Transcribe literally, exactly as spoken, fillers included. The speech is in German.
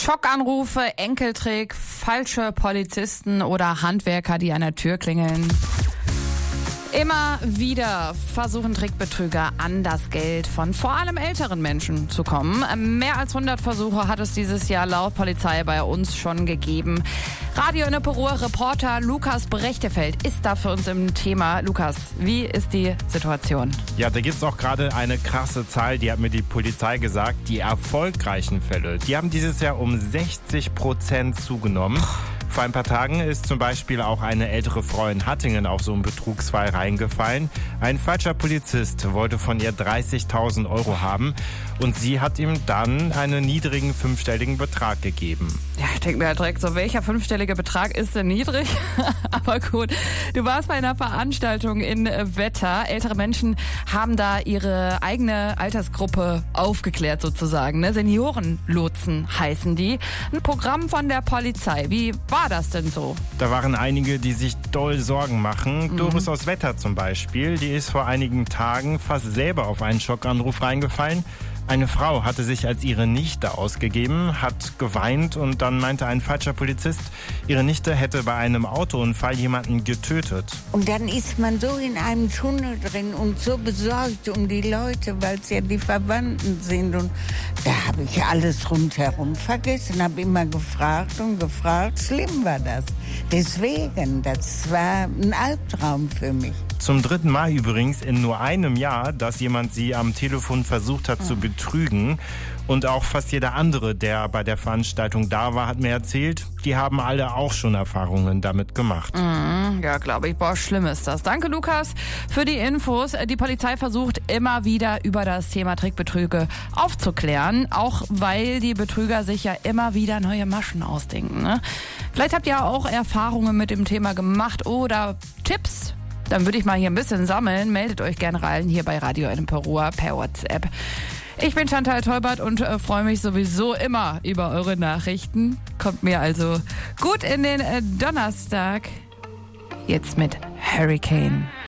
Schockanrufe, Enkeltrick, falsche Polizisten oder Handwerker, die an der Tür klingeln. Immer wieder versuchen Trickbetrüger an das Geld von vor allem älteren Menschen zu kommen. Mehr als hundert Versuche hat es dieses Jahr laut Polizei bei uns schon gegeben. Radio Enneperuhr Reporter Lukas Brechtefeld ist da für uns im Thema. Lukas, wie ist die Situation? Ja, da gibt es auch gerade eine krasse Zahl, die hat mir die Polizei gesagt. Die erfolgreichen Fälle, die haben dieses Jahr um sechzig Prozent zugenommen. Vor ein paar Tagen ist zum Beispiel auch eine ältere Frau in Hattingen auf so einen Betrugsfall reingefallen. Ein falscher Polizist wollte von ihr dreißigtausend Euro haben und sie hat ihm dann einen niedrigen fünfstelligen Betrag gegeben. Ja, ich denke mir halt direkt so, welcher fünfstellige Betrag ist denn niedrig? Aber gut, du warst bei einer Veranstaltung in Wetter. Ältere Menschen haben da ihre eigene Altersgruppe aufgeklärt sozusagen. Ne? Seniorenlotsen heißen die. Ein Programm von der Polizei. Wie war das denn so? Da waren einige, die sich doll Sorgen machen. Mhm. Doris aus Wetter zum Beispiel, die ist vor einigen Tagen fast selber auf einen Schockanruf reingefallen. Eine Frau hatte sich als ihre Nichte ausgegeben, hat geweint und dann meinte ein falscher Polizist, ihre Nichte hätte bei einem Autounfall jemanden getötet. Und dann ist man so in einem Tunnel drin und so besorgt um die Leute, weil es ja die Verwandten sind. Und da habe ich alles rundherum vergessen, habe immer gefragt und gefragt. Schlimm war das. Deswegen, das war ein Albtraum für mich. Zum dritten Mal übrigens in nur einem Jahr, dass jemand sie am Telefon versucht hat zu betrügen. Und auch fast jeder andere, der bei der Veranstaltung da war, hat mir erzählt, die haben alle auch schon Erfahrungen damit gemacht. Mm, ja, glaube ich. Boah, schlimm ist das. Danke, Lukas, für die Infos. Die Polizei versucht immer wieder über das Thema Trickbetrüge aufzuklären, auch weil die Betrüger sich ja immer wieder neue Maschen ausdenken. Ne? Vielleicht habt ihr auch Erfahrungen mit dem Thema gemacht oder Tipps. Dann würde ich mal hier ein bisschen sammeln. Meldet euch gerne rein hier bei Radio Enneperuhr per WhatsApp. Ich bin Chantal Tolbert und äh, freue mich sowieso immer über eure Nachrichten. Kommt mir also gut in den äh, Donnerstag. Jetzt mit Hurricane.